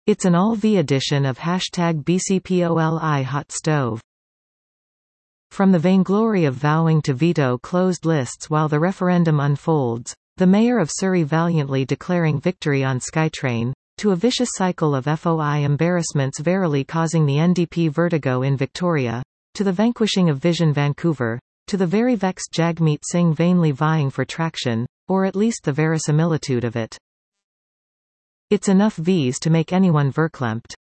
It's an all-V edition of #BCPOLI hot stove. From the vainglory of vowing to veto closed lists while the referendum unfolds, the mayor of Surrey valiantly declaring victory on SkyTrain, to a vicious cycle of FOI embarrassments verily causing the NDP vertigo in Victoria, to the vanquishing of Vision Vancouver, to the very vexed Jagmeet Singh vainly vying for traction, or at least the verisimilitude of it. It's enough V's to make anyone verklempt.